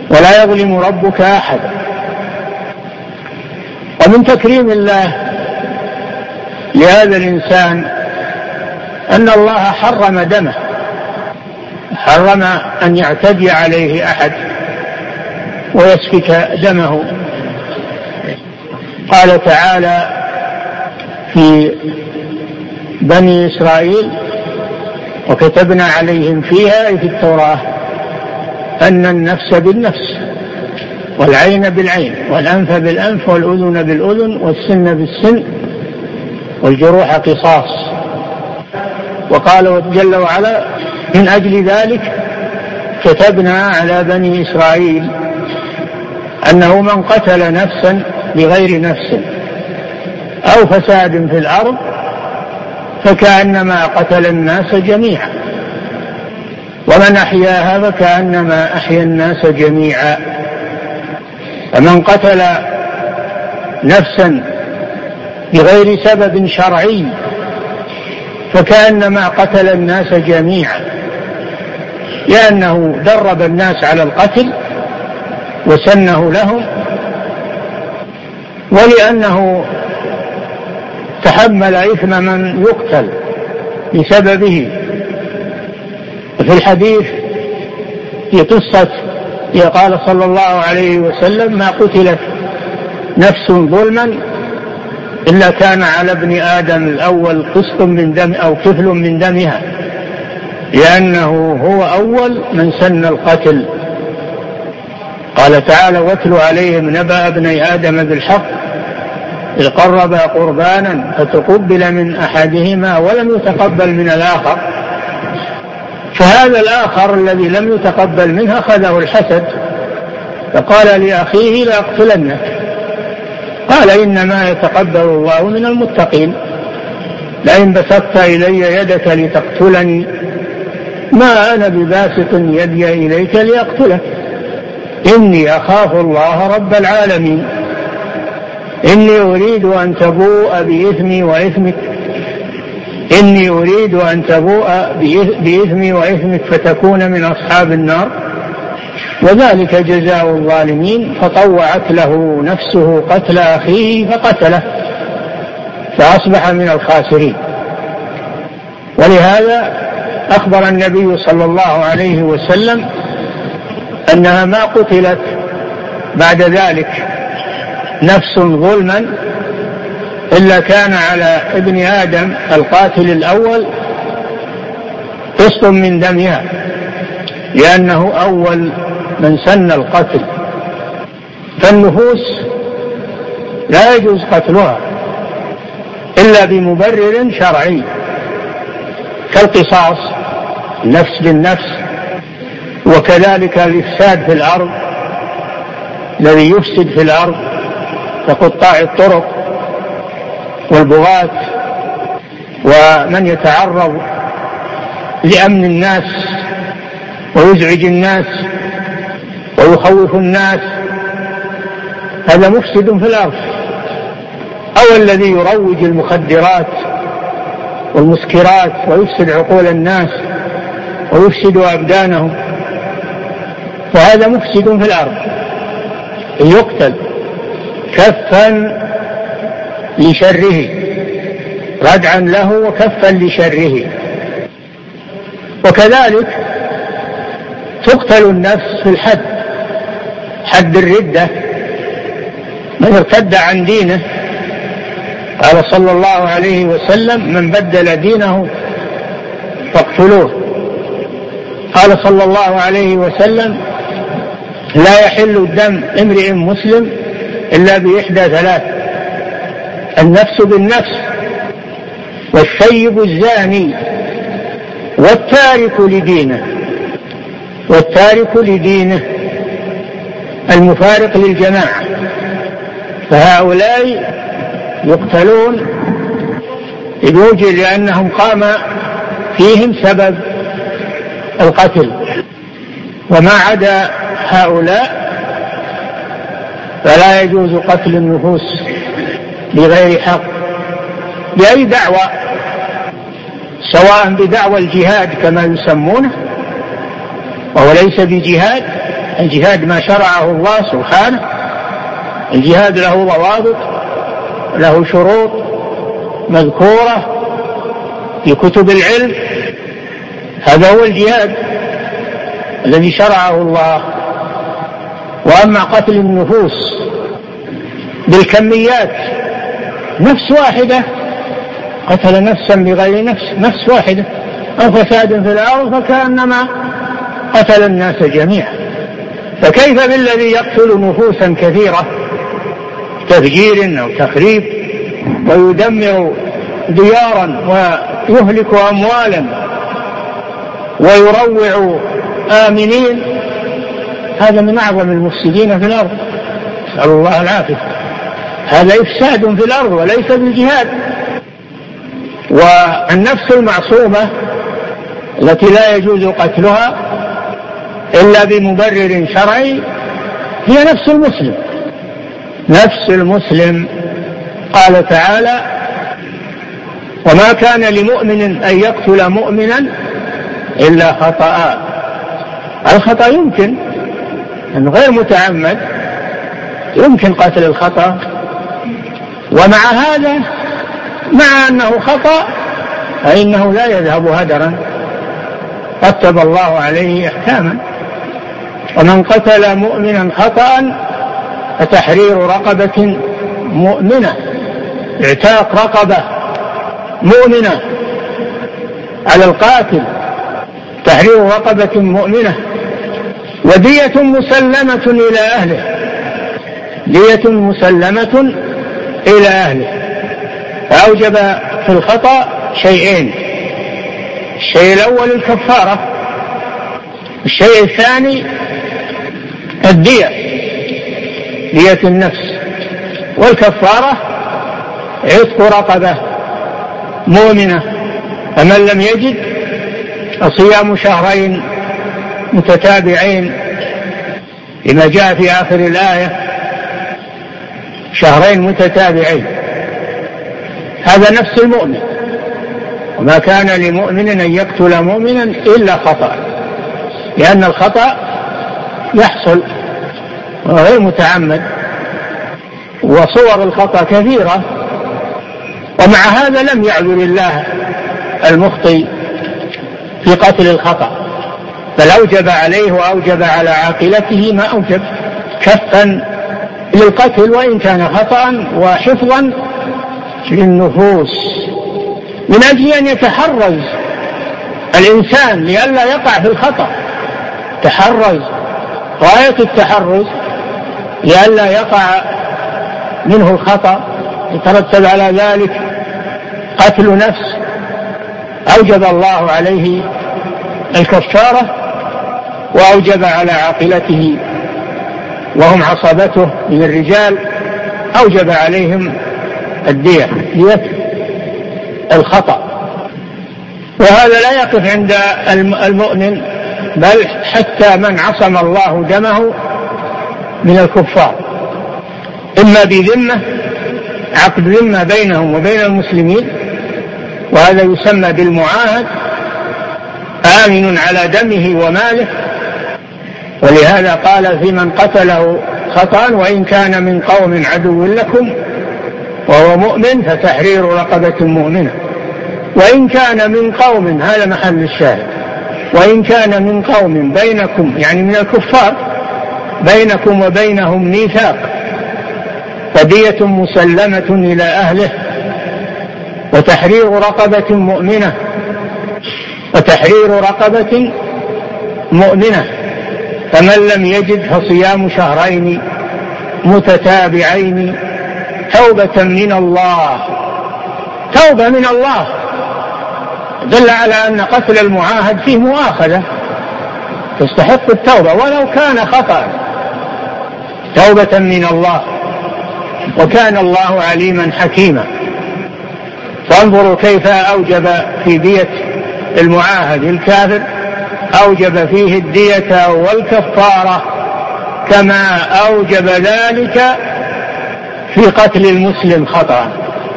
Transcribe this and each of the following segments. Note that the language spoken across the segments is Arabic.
ولا يظلم ربك أحدا. ومن تكريم الله لهذا الإنسان أن الله حرم دمه، حرم أن يعتدي عليه أحد ويسفك دمه. قال تعالى في بني إسرائيل: وكتبنا عليهم فيها أي في التوراة أن النفس بالنفس والعين بالعين والأنف بالأنف والأذن بالأذن والسن بالسن والجروح قصاص. وقال جل وعلا: من أجل ذلك كتبنا على بني إسرائيل أنه من قتل نفسا بغير نفس أو فساد في الأرض فكأنما قتل الناس جميعا، ومن أحياها فكأنما أحيا الناس جميعا. فمن قتل نفسا بغير سبب شرعي فكأنما قتل الناس جميعا، لأنه درب الناس على القتل وسنه لهم، ولأنه تحمل إثم من يقتل بسببه. في الحديث في قصة قال صلى الله عليه وسلم: ما قتلت نفس ظلما إلا كان على ابن آدم الأول قسط من دم أو كفل من دمها، لأنه هو أول من سن القتل. قال تعالى: واتل عليهم نبأ ابني آدم بالحق إذ قربا قربانا فتقبل من أحدهما ولم يتقبل من الآخر، فهذا الآخر الذي لم يتقبل منه أخذه الحسد فقال لأخيه: لأقتلنك. قال: إنما يتقبل الله من المتقين، لئن بسطت إلي يدك لتقتلني ما أنا بباسط يدي إليك لأقتلك، إني أخاف الله رب العالمين، إني أريد أن تبوء بإثمي وإثمك، إني أريد أن تبوء بإثمي وإثمك فتكون من أصحاب النار، وذلك جزاء الظالمين. فطوعت له نفسه قتل أخيه فقتله فأصبح من الخاسرين. ولهذا أخبر النبي صلى الله عليه وسلم أنها ما قتلت بعد ذلك نفس ظلما إلا كان على ابن آدم القاتل الأول قسط من دمها، لأنه أول من سن القتل. فالنفوس لا يجوز قتلها إلا بمبرر شرعي، كالقصاص النفس بالنفس، وكذلك الإفساد في الأرض الذي يفسد في الأرض كقطاع الطرق والبغاة ومن يتعرض لأمن الناس ويزعج الناس ويخوف الناس، هذا مفسد في الأرض. أو الذي يروج المخدرات والمسكرات ويفسد عقول الناس ويفسد أبدانهم، فهذا مفسد في الأرض يقتل كفا لشره، ردعا له وكفا لشره. وكذلك تقتل النفس في الحد، حد الردة، من ارتد عن دينه. قال صلى الله عليه وسلم: من بدل دينه فاقتلوه. قال صلى الله عليه وسلم: لا يحل دم امرئ مسلم إلا بإحدى ثلاث: النفس بالنفس، والثيب الزاني، والتارك لدينه. والتارك لدينه المفارق للجماعة، فهؤلاء يقتلون بوجه لأنهم قام فيهم سبب القتل. وما عدا هؤلاء فلا يجوز قتل النفوس بغير حق بأي دعوة، سواء بدعوى الجهاد كما يسمونه وهو ليس بجهاد، الجهاد ما شرعه الله سبحانه. الجهاد له ضوابط، له شروط مذكورة في كتب العلم. هذا هو الجهاد الذي شرعه الله. وأما قتل النفوس بالكميات، نفس واحدة قتل نفسا بغير نفس واحدة أو فساد في الأرض فكأنما قتل الناس جميعا. فكيف بالذي يقتل نفوسا كثيرة تفجير أو تخريب ويدمر ديارا ويهلك أموالا ويروع آمنين؟ هذا من أعظم المفسدين في الأرض، نسأل الله العافية. هذا إفساد في الأرض وليس بالجهاد. والنفس المعصومة التي لا يجوز قتلها إلا بمبرر شرعي هي نفس المسلم. نفس المسلم. قال تعالى: وما كان لمؤمن أن يقتل مؤمنا إلا خطأ. الخطأ يمكن أنه غير متعمد، يمكن قتل الخطأ، ومع هذا مع أنه خطأ فإنه لا يذهب هدرا، رتب الله عليه أحكاما. ومن قتل مؤمنا خطأ فتحرير رقبة مؤمنة، اعتاق رقبة مؤمنة على القاتل، تحرير رقبة مؤمنة، ودية مسلمة إلى أهله، دية مسلمة إلى أهله. فأوجب في الخطأ شيئين: الشيء الأول الكفارة، الشيء الثاني الدية، دية النفس. والكفارة عتق رقبة مؤمنة، فمن لم يجد فصيام شهرين متتابعين، لما جاء في آخر الآية شهرين متتابعين. هذا نفس المؤمن. وما كان لمؤمن أن يقتل مؤمنا إلا خطأ، لأن الخطأ يحصل غير متعمد، وصور الخطأ كثيرة، ومع هذا لم يعذر الله المخطئ في قتل الخطأ، بل أوجب عليه وأوجب على عاقلته ما أوجب، كفا للقتل وإن كان خطأ وحفظا للنفوس، من أجل أن يتحرز الإنسان لئلا يقع في الخطأ، تحرز غاية التحرز لئلا يقع منه الخطأ يترتب على ذلك قتل نفس. أوجب الله عليه الكفارة وأوجب على عاقلته وهم عصبته من الرجال، أوجب عليهم الدية، دية الخطأ. وهذا لا يقف عند المؤمن، بل حتى من عصم الله دمه من الكفار، إما بذمة، عقد ذمة بينهم وبين المسلمين، وهذا يسمى بالمعاهد، آمن على دمه وماله. ولهذا قال في من قتله خطأ وإن كان من قوم عدو لكم وهو مؤمن فتحرير رقبة مؤمنة. وإن كان من قوم، هذا محل الشاهد، وإن كان من قوم بينكم، يعني من الكفار، بينكم وبينهم ميثاق، فدية مسلمة إلى أهله وتحرير رقبة مؤمنة، وتحرير رقبة مؤمنة، فمن لم يجد فصيام شهرين متتابعين توبة من الله. توبة من الله دل على أن قتل المعاهد فيه مؤاخذة، تستحق التوبة ولو كان خطأ، توبة من الله، وكان الله عليما حكيما. فانظروا كيف أوجب في دية المعاهد الكافر، أوجب فيه الدية والكفارة، كما أوجب ذلك في قتل المسلم خطأ،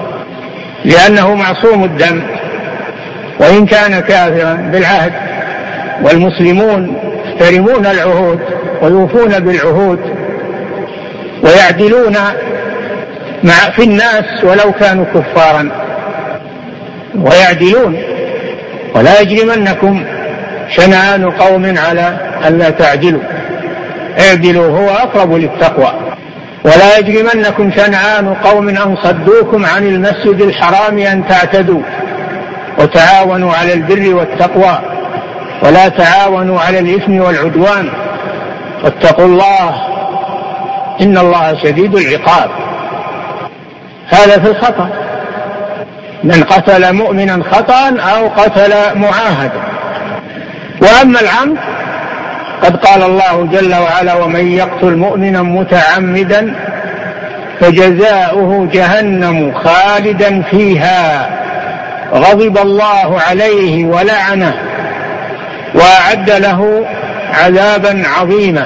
لأنه معصوم الدم وإن كان كافرا بالعهد، والمسلمون يحترمون العهود ويوفون بالعهود ويعدلون في الناس ولو كانوا كفارا، ويعدلون. ولا يجرمنكم شنآن قوم على ألا تعدلوا اعدلوا هو أقرب للتقوى. ولا يجرمنكم شنآن قوم أن صدوكم عن المسجد الحرام أن تعتدوا وتعاونوا على البر والتقوى ولا تعاونوا على الإثم والعدوان واتقوا الله إن الله شديد العقاب. هذا في الخطأ، من قتل مؤمنا خطأ أو قتل معاهدا. وأما العمد قد قال الله جل وعلا ومن يقتل مؤمنا متعمدا فجزاؤه جهنم خالدا فيها غضب الله عليه ولعنه وأعد له عذابا عظيما،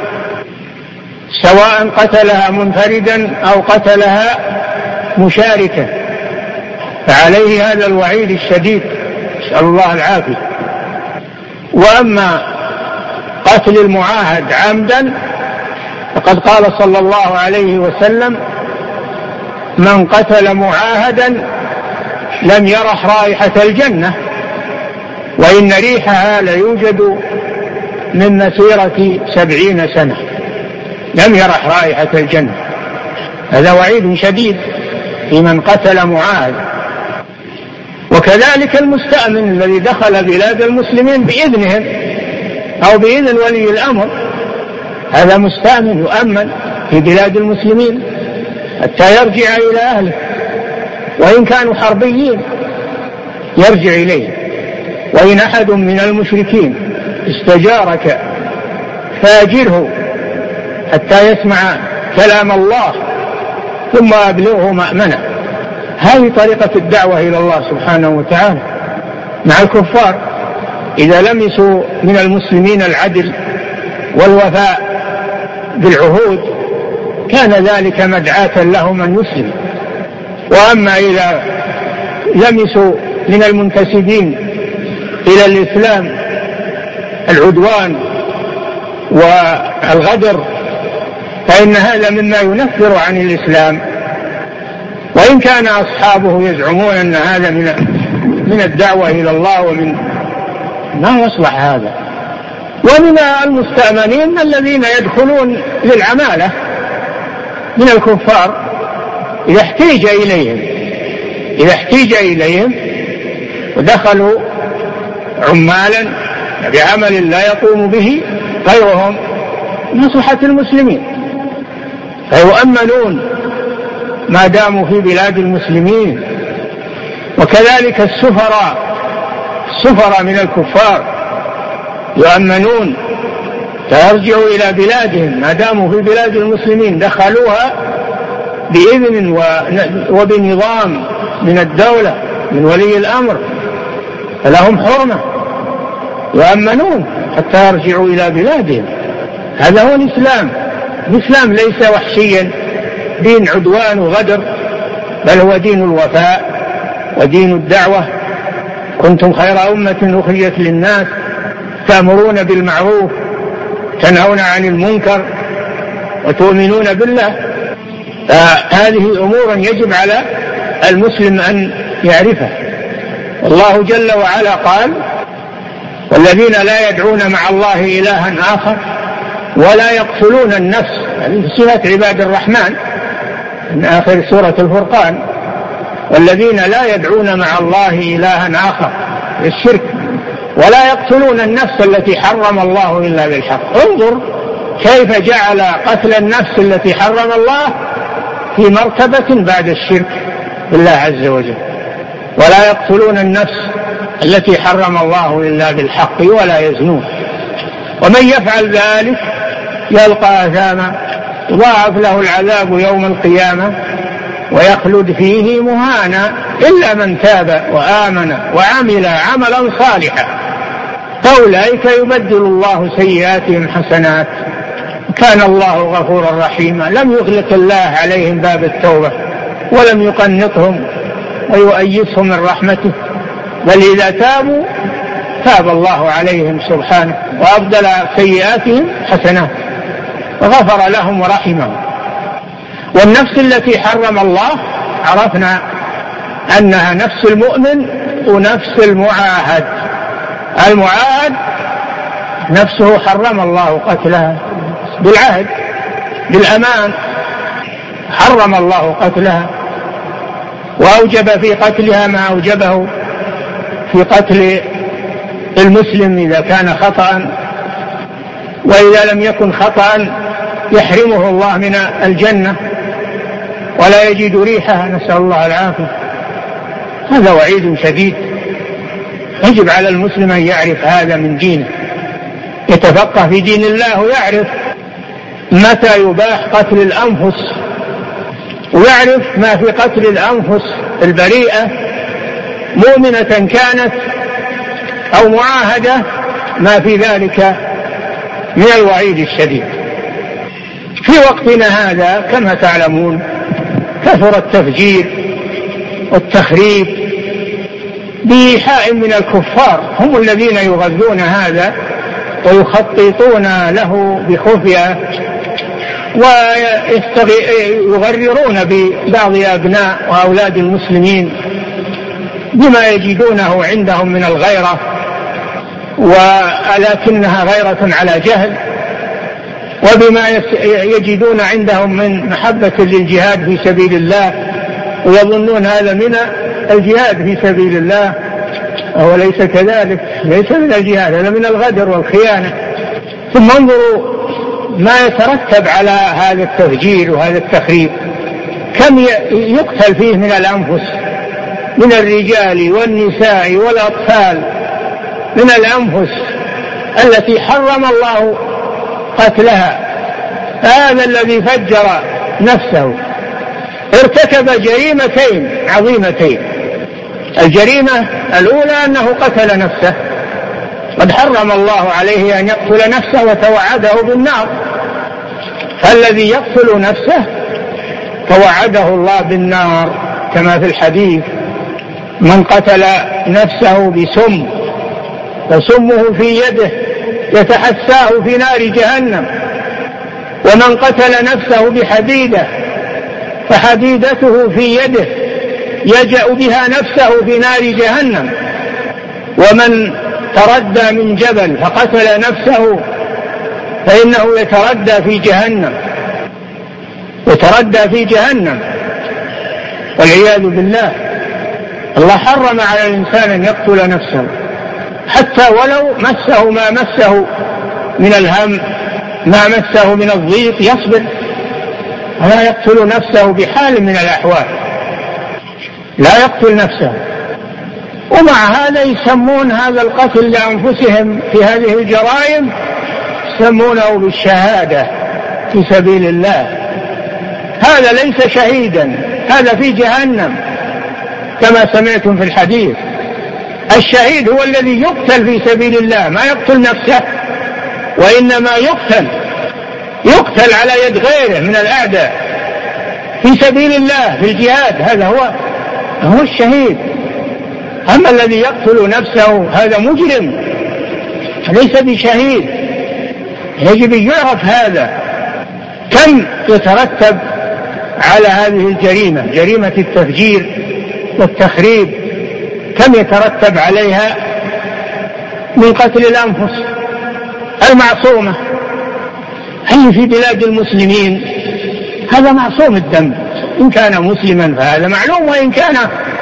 سواء قتلها منفردا أو قتلها مشاركا، فعليه هذا الوعيد الشديد، نسأل الله العافية. وأما قتل المعاهد عمدا فقد قال صلى الله عليه وسلم من قتل معاهدا لم يرح رائحة الجنة وإن ريحها ليوجد من مسيرة 70 سنة، لم يرح رائحة الجنة. هذا وعيد شديد في من قتل معاهد. وكذلك المستأمن الذي دخل بلاد المسلمين بإذنهم أو بإذن ولي الأمر، هذا مستأمن يؤمن في بلاد المسلمين حتى يرجع إلى أهله، وإن كانوا حربيين يرجع إليه. وإن أحد من المشركين استجارك فاجره حتى يسمع كلام الله ثم أبلغه مأمنه. هذه طريقة الدعوة إلى الله سبحانه وتعالى مع الكفار. إذا لمسوا من المسلمين العدل والوفاء بالعهود كان ذلك مدعاة لهم أن يسلموا. وأما إذا لمسوا من المنتسبين إلى الإسلام العدوان والغدر فإن هذا مما ينفر عن الإسلام، وإن كان أصحابه يزعمون أن هذا من الدعوة إلى الله ومن ما يصلح هذا. ومن المستأمنين الذين يدخلون للعمالة من الكفار إذا احتيج إليهم ودخلوا عمالا بعمل لا يقوم به غيرهم مصلحة المسلمين فيؤمنون ما داموا في بلاد المسلمين. وكذلك السفراء من الكفار يؤمنون فيرجعوا إلى بلادهم ما داموا في بلاد المسلمين، دخلوها بإذن وبنظام من الدولة من ولي الأمر فلهم حرمة، يؤمنون حتى يرجعوا إلى بلادهم. هذا هو الإسلام. الإسلام ليس وحشيا دين عدوان وغدر، بل هو دين الوفاء ودين الدعوة. كنتم خير أمة أخرجت للناس تأمرون بالمعروف تنهون عن المنكر وتؤمنون بالله. هذه أمور يجب على المسلم أن يعرفها. الله جل وعلا قال والذين لا يدعون مع الله إلها آخر ولا يقتلون النفس، هذه صفة عباد الرحمن من آخر سورة الفرقان. والذين لا يدعون مع الله إلها آخر الشرك ولا يقتلون النفس التي حرم الله إلا بالحق. انظر كيف جعل قتل النفس التي حرم الله في مرتبة بعد الشرك بالله عز وجل. ولا يقتلون النفس التي حرم الله إلا بالحق ولا يزنون ومن يفعل ذلك يلقى أثاما يضاعف له العذاب يوم القيامة ويخلد فيه مهانا إلا من تاب وآمن وعمل عملا صالحا فأولئك يبدل الله سيئاتهم حسنات كان الله غفورا رحيما. لم يغلق الله عليهم باب التوبة ولم يقنطهم ويؤيسهم من رحمته، بل إذا تابوا تاب الله عليهم سبحانه. وأبدل سيئاتهم حسنات وغفر لهم ورحمهم. والنفس التي حرم الله عرفنا أنها نفس المؤمن ونفس المعاهد. المعاهد نفسه حرم الله قتلها بالعهد بالأمان، حرم الله قتلها وأوجب في قتلها ما أوجبه في قتل المسلم إذا كان خطأ، وإذا لم يكن خطأ يحرمه الله من الجنة ولا يجد ريحها، نسأل الله العافية. هذا وعيد شديد، يجب على المسلم أن يعرف هذا من دينه، يتفقه في دين الله ويعرف متى يباح قتل الأنفس، ويعرف ما في قتل الأنفس البريئة مؤمنة كانت أو معاهدة، ما في ذلك من الوعيد الشديد. في وقتنا هذا كما تعلمون كثر التفجير والتخريب بإيحاء من الكفار، هم الذين يغذون هذا ويخططون له بخفية ويغررون ببعض أبناء وأولاد المسلمين بما يجدونه عندهم من الغيرة، ولكنها غيرة على جهل، وبما يجدون عندهم من محبة للجهاد في سبيل الله، ويظنون هذا من الجهاد في سبيل الله، وهو ليس كذلك، ليس من الجهاد، هذا من الغدر والخيانة. ثم انظروا ما يترتب على هذا التفجير وهذا التخريب، كم يقتل فيه من الأنفس، من الرجال والنساء والأطفال، من الأنفس التي حرم الله قتلها. هذا الذي فجر نفسه ارتكب جريمتين عظيمتين. الجريمة الأولى أنه قتل نفسه، قد حرم الله عليه أن يقتل نفسه وتوعده بالنار، فالذي يقتل نفسه توعده الله بالنار كما في الحديث: من قتل نفسه بسم فسمه في يده يتحساه في نار جهنم، ومن قتل نفسه بحديدة فحديدته في يده يجأ بها نفسه في نار جهنم، ومن تردى من جبل فقتل نفسه فإنه يتردى في جهنم والعياذ بالله. الله حرم على الإنسان أن يقتل نفسه، حتى ولو مسه ما مسه من الهم، ما مسه من الضيق، يصبر ولا يقتل نفسه بحال من الأحوال، لا يقتل نفسه. ومع هذا يسمون هذا القتل لأنفسهم في هذه الجرائم، يسمونه بالشهادة في سبيل الله. هذا ليس شهيدا، هذا في جهنم كما سمعتم في الحديث. الشهيد هو الذي يقتل في سبيل الله، ما يقتل نفسه، وإنما يقتل على يد غيره من الأعداء في سبيل الله في الجهاد، هذا هو الشهيد. أما الذي يقتل نفسه هذا مجرم ليس بشهيد، يجب أن يعرف هذا. كم يترتب على هذه الجريمة، جريمة التفجير والتخريب، كم يترتب عليها من قتل الأنفس المعصومة. هل في بلاد المسلمين هذا معصوم الدم، إن كان مسلما فهذا معلوم، وإن كان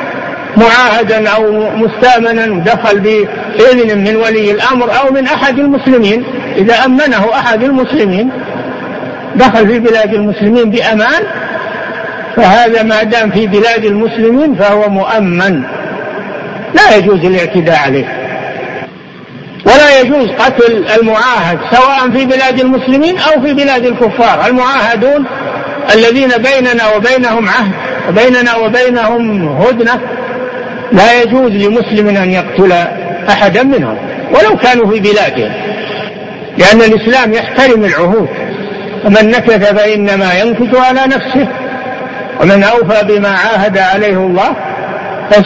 معاهدا أو مستأمنا دخل بإذن من ولي الأمر أو من أحد المسلمين، إذا أمنه أحد المسلمين دخل في بلاد المسلمين بأمان، فهذا ما دام في بلاد المسلمين فهو مؤمن، لا يجوز الاعتداء عليه، ولا يجوز قتل المعاهد سواء في بلاد المسلمين أو في بلاد الكفار. المعاهدون الذين بيننا وبينهم عهد وبيننا وبينهم هدنة، لا يجوز لمسلم أن يقتل أحدا منهم ولو كانوا في بلادهم، لأن الإسلام يحترم العهود، ومن نكث فإنما ينكث على نفسه، ومن أوفى بما عاهد عليه الله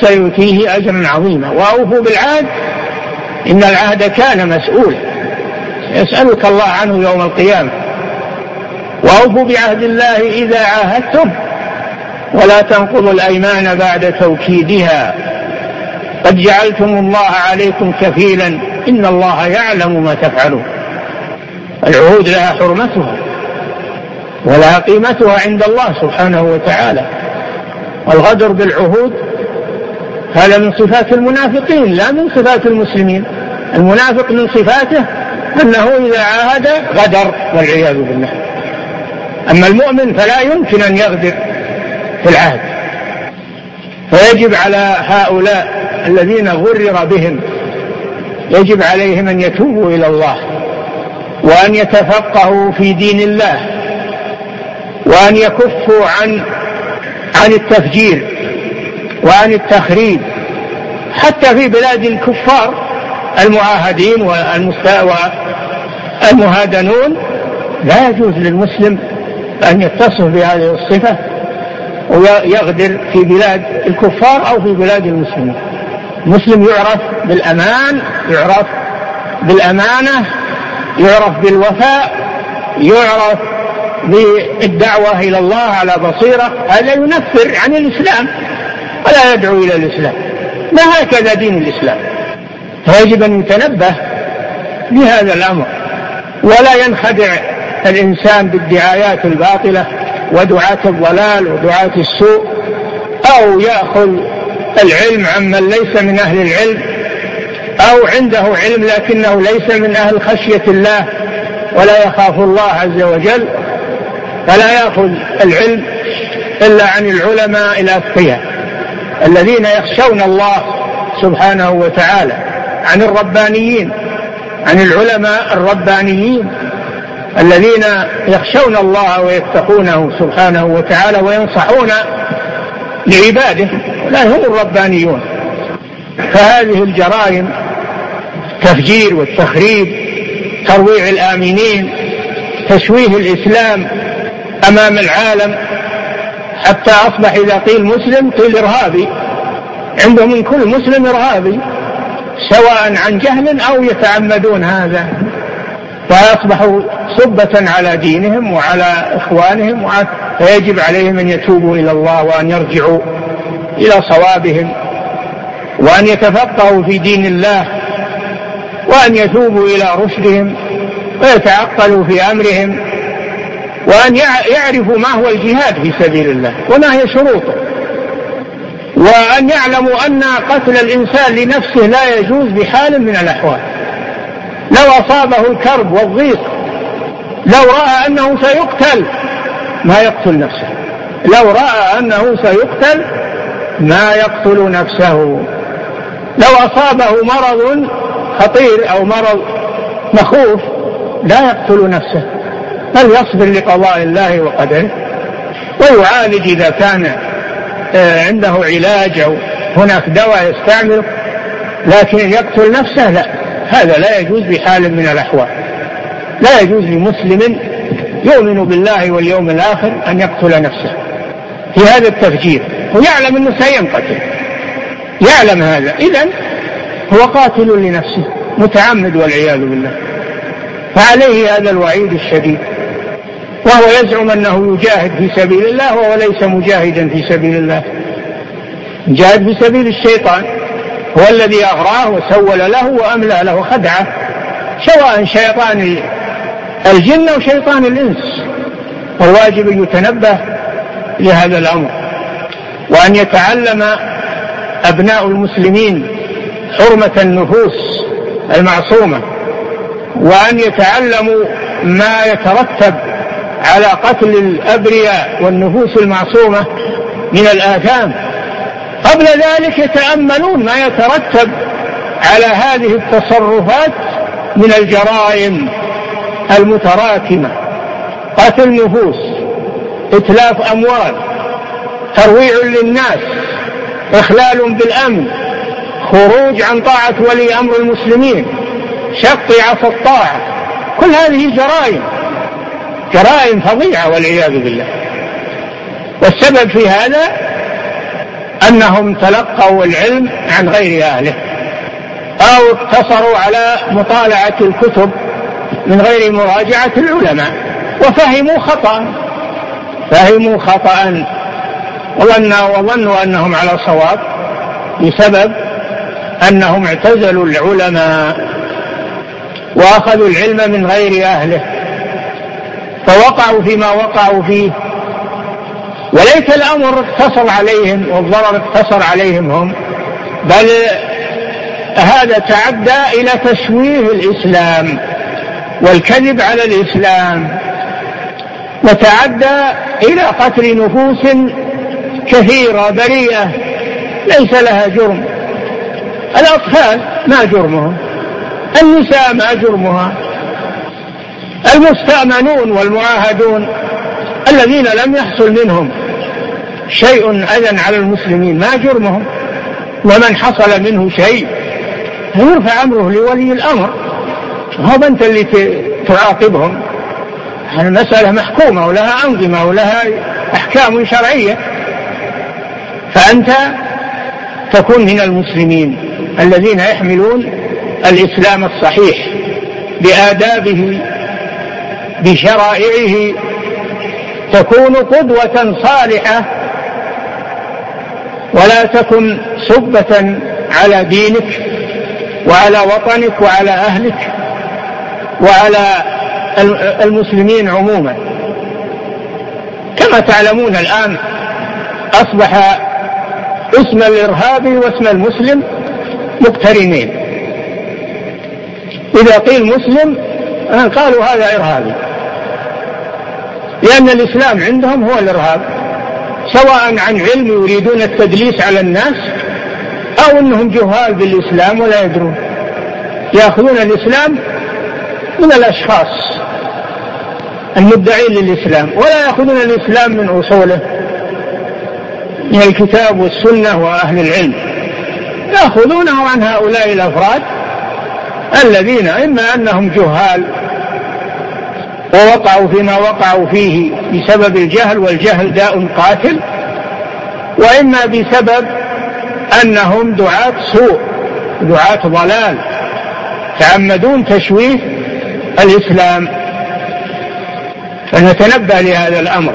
فسيؤتيه أجرا عظيما. وأوفوا بالعهد إن العهد كان مسؤولا. يسألك الله عنه يوم القيامة. وأوفوا بعهد الله إذا عاهدتم ولا تنقضوا الأيمان بعد توكيدها قد جعلتم الله عليكم كفيلا إن الله يعلم ما تفعلون. العهود لها حرمتها ولها قيمتها عند الله سبحانه وتعالى. والغدر بالعهود هذا من صفات المنافقين لا من صفات المسلمين. المنافق من صفاته أنه إذا عاهد غدر والعياذ بالله. أما المؤمن فلا يمكن أن يغدر في العهد. فيجب على هؤلاء الذين غرر بهم يجب عليهم أن يتوبوا إلى الله وأن يتفقهوا في دين الله وأن يكفوا عن التفجير وعن التخريب حتى في بلاد الكفار المعاهدين والمهادنون. لا يجوز للمسلم أن يتصف بهذه الصفة ويغدر في بلاد الكفار أو في بلاد المسلمين. المسلم يعرف بالأمان، يعرف بالأمانة، يعرف بالوفاء، يعرف بالدعوة إلى الله على بصيرة. هذا ينفر عن الإسلام ولا يدعو إلى الإسلام. ما هكذا دين الإسلام. فيجب أن يتنبه لهذا الأمر ولا ينخدع الإنسان بالدعايات الباطلة ودعاة الضلال ودعاة السوء أو يأخذ العلم عمن ليس من أهل العلم أو عنده علم لكنه ليس من أهل خشية الله ولا يخاف الله عز وجل. فلا يأخذ العلم إلا عن العلماء الأتقياء الذين يخشون الله سبحانه وتعالى، عن الربانيين، عن العلماء الربانيين الذين يخشون الله ويتقونه سبحانه وتعالى وينصحون لعباده، لا هم الربانيون. فهذه الجرائم التفجير والتخريب، ترويع الآمنين، تشويه الإسلام أمام العالم حتى أصبح إذا قيل مسلم قيل إرهابي. عندهم من كل مسلم إرهابي سواء عن جهل أو يتعمدون هذا، فأصبحوا صبة على دينهم وعلى إخوانهم. فيجب عليهم أن يتوبوا إلى الله وأن يرجعوا إلى صوابهم وأن يتفقهوا في دين الله وأن يتوبوا إلى رشدهم ويتعقلوا في أمرهم وأن يعرفوا ما هو الجهاد في سبيل الله وما هي شروطه، وأن يعلموا أن قتل الإنسان لنفسه لا يجوز بحال من الأحوال. لو أصابه الكرب والضيق لو رأى أنه سيقتل ما يقتل نفسه، لو رأى أنه سيقتل ما يقتل نفسه. لو أصابه مرض خطير أو مرض مخوف لا يقتل نفسه بل يصبر لقضاء الله وقدره ويعالج إذا كان عنده علاج أو هناك دواء يستعمل، لكن يقتل نفسه لا، هذا لا يجوز بحال من الأحوال. لا يجوز لمسلم يؤمن بالله واليوم الآخر أن يقتل نفسه في هذا التفجير ويعلم أنه سينقتل، يعلم هذا، إذن هو قاتل لنفسه متعمد والعياذ بالله. فعليه هذا الوعيد الشديد. وهو يزعم أنه يجاهد في سبيل الله وهو ليس مجاهدا في سبيل الله، جاهد في سبيل الشيطان، هو الذي أغراه وسول له وأملى له وخدعه، سواء شيطان الجن أو شيطان الإنس. والواجب أن يتنبه لهذا الأمر وأن يتعلم أبناء المسلمين حرمة النفوس المعصومة وأن يتعلموا ما يترتب على قتل الأبرياء والنفوس المعصومة من الآثام. قبل ذلك يتأملون ما يترتب على هذه التصرفات من الجرائم المتراكمة: قتل نفوس، إتلاف أموال، ترويع للناس، إخلال بالأمن، خروج عن طاعة ولي أمر المسلمين، شق عصا الطاعة. كل هذه جرائم فظيعة والعياذ بالله. والسبب في هذا أنهم تلقوا العلم عن غير أهله أو اقتصروا على مطالعة الكتب من غير مراجعة العلماء، فهموا خطأ وظنوا أنهم على صواب بسبب أنهم اعتزلوا العلماء وأخذوا العلم من غير أهله، فوقعوا فيما وقعوا فيه. وليس الأمر اقتصر عليهم والضرر اقتصر عليهم هم، بل هذا تعدى إلى تشويه الإسلام والكذب على الإسلام، وتعدى إلى قتل نفوس كثيرة بريئة ليس لها جرم. الأطفال ما جرمهم، النساء ما جرمها، المستأمنون والمعاهدون الذين لم يحصل منهم شيء أذى على المسلمين ما جرمهم، ومن حصل منه شيء يرفع أمره لولي الأمر، هو أنت اللي تعاقبهم. المسألة محكومة ولها أنظمة ولها أحكام شرعية، فأنت تكون من المسلمين الذين يحملون الإسلام الصحيح بآدابه بشرائعه، تكون قدوة صالحة، ولا تكن سبة على دينك وعلى وطنك وعلى أهلك وعلى المسلمين عموما. كما تعلمون الآن أصبح اسم الإرهابي واسم المسلم مقترنين، إذا قيل مسلم قالوا هذا إرهابي، لأن الإسلام عندهم هو الإرهاب، سواء عن علم يريدون التدليس على الناس أو أنهم جهال بالإسلام ولا يدرون، يأخذون الإسلام من الأشخاص المدعين للإسلام ولا يأخذون الإسلام من أصوله من الكتاب والسنة وأهل العلم، يأخذونه عن هؤلاء الأفراد الذين إما أنهم جهال ووقعوا فيما وقعوا فيه بسبب الجهل، والجهل داء قاتل، وإما بسبب أنهم دعاة سوء دعاة ضلال تعمدون تشويه الإسلام. فنتنبه لهذا الأمر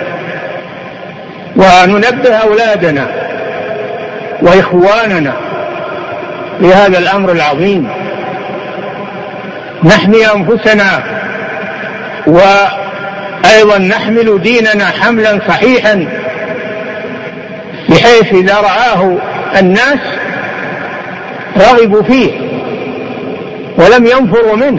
وننبه أولادنا وإخواننا لهذا الأمر العظيم، نحمي أنفسنا وأيضا نحمل ديننا حملا صحيحا، بحيث إذا رآه الناس رغبوا فيه ولم ينفروا منه.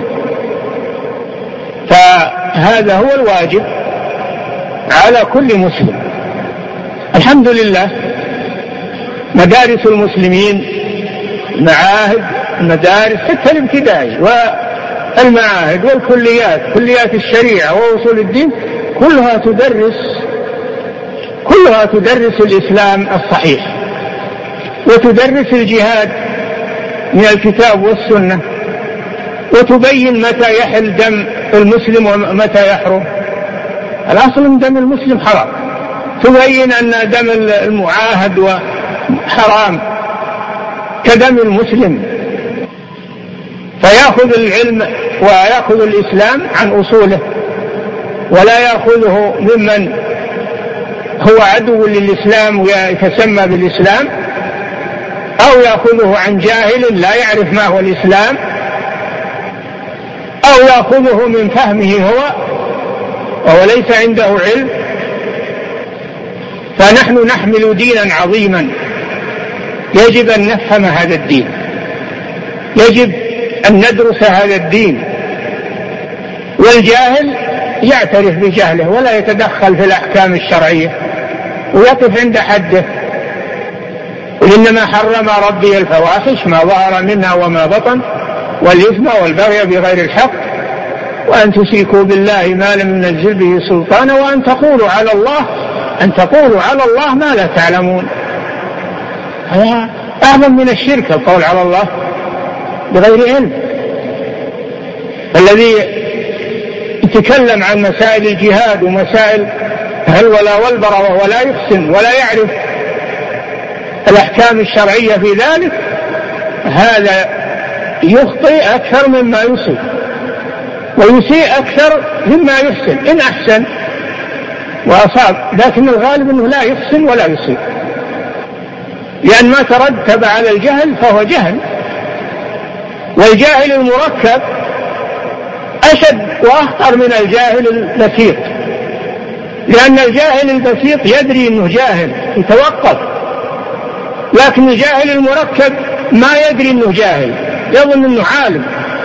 فهذا هو الواجب على كل مسلم. الحمد لله مدارس المسلمين، معاهد المدارس حتى الابتدائي والمعاهد والكليات، كليات الشريعة وأصول الدين، كلها تدرس الإسلام الصحيح، وتدرس الجهاد من الكتاب والسنة، وتبين متى يحل دم المسلم ومتى يحرم. الأصل من دم المسلم حرام، تبين أن دم المعاهد حرام كدم المسلم، فيأخذ العلم ويأخذ الإسلام عن أصوله، ولا يأخذه ممن هو عدو للإسلام ويتسمى بالإسلام، أو يأخذه عن جاهل لا يعرف ما هو الإسلام، أو يأخذه من فهمه هو وهو ليس عنده علم. فنحن نحمل دينا عظيما، يجب أن نفهم هذا الدين، يجب أن ندرس هذا الدين. والجاهل يعترف بجهله ولا يتدخل في الأحكام الشرعية ويقف عند حده. إنما حرم ربي الفواحش ما ظهر منها وما بطن والإثم والبغي بغير الحق وأن تشركوا بالله ما لم ينزل به سلطانا وأن تقولوا على الله ما لا تعلمون. هذا أعظم من الشرك، القول على الله بغير علم. الذي يتكلم عن مسائل الجهاد ومسائل الولاء والبراء وهو لا يحسن ولا يعرف الأحكام الشرعية في ذلك، هذا يخطئ أكثر مما يصيب، ويسيء أكثر مما يحسن إن أحسن وأصاب، لكن الغالب أنه لا يحسن ولا يسيء، لأن ما ترتب على الجهل فهو جهل. والجاهل المركب أشد وأخطر من الجاهل البسيط، لأن الجاهل البسيط يدري أنه جاهل يتوقف، لكن الجاهل المركب ما يدري أنه جاهل، يظن أنه عالم،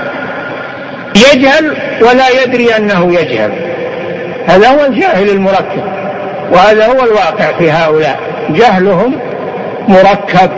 يجهل ولا يدري أنه يجهل. هذا هو الجاهل المركب، وهذا هو الواقع في هؤلاء، جهلهم مركب،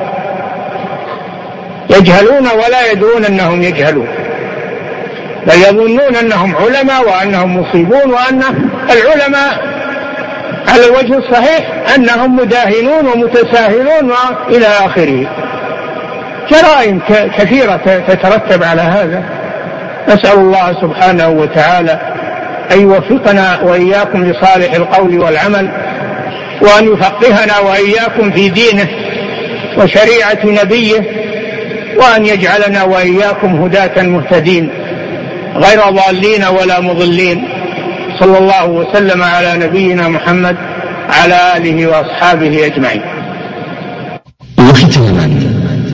يجهلون ولا يدرون أنهم يجهلون، بل يظنون أنهم علماء وأنهم مصيبون، وأن العلماء على الوجه الصحيح أنهم مداهنون ومتساهلون وإلى آخره. جرائم كثيرة تترتب على هذا. نسأل الله سبحانه وتعالى أن يوفقنا وإياكم لصالح القول والعمل، وأن يفقهنا وإياكم في دينه وشريعة نبيه، وأن يجعلنا وإياكم هداة مهتدين غير ضالين ولا مضلين. صلى الله وسلم على نبينا محمد على آله وأصحابه أجمعين. وختاما